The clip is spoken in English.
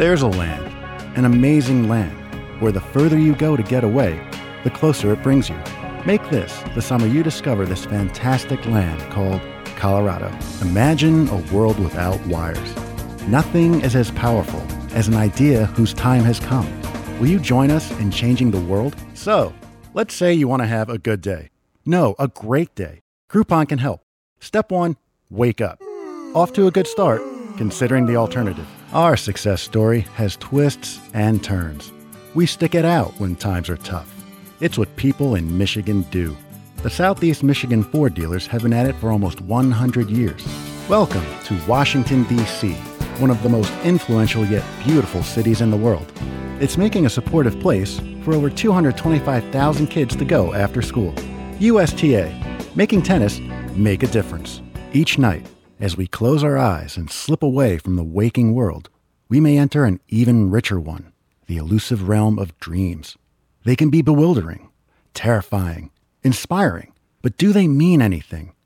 There's a land, an amazing land, where the further you go to get away, the closer it brings you. Make this the summer you discover this fantastic land called Colorado. Imagine a world without wires. Nothing is as powerful as an idea whose time has come. Will you join us in changing the world? So, let's say you want to have a good day. No, a great day. Groupon can help. Step 1, wake up. Off to a good start, considering the alternative. Our success story has twists and turns. We stick it out when times are tough. It's what people in Michigan do. The Southeast Michigan Ford dealers have been at it for almost 100 years. Welcome to Washington, D.C., one of the most influential yet beautiful cities in the world. It's making a supportive place for over 225,000 kids to go after school. USTA, making tennis make a difference. Each night, as we close our eyes and slip away from the waking world, we may enter an even richer one, the elusive realm of dreams. They can be bewildering, terrifying, inspiring, but do they mean anything?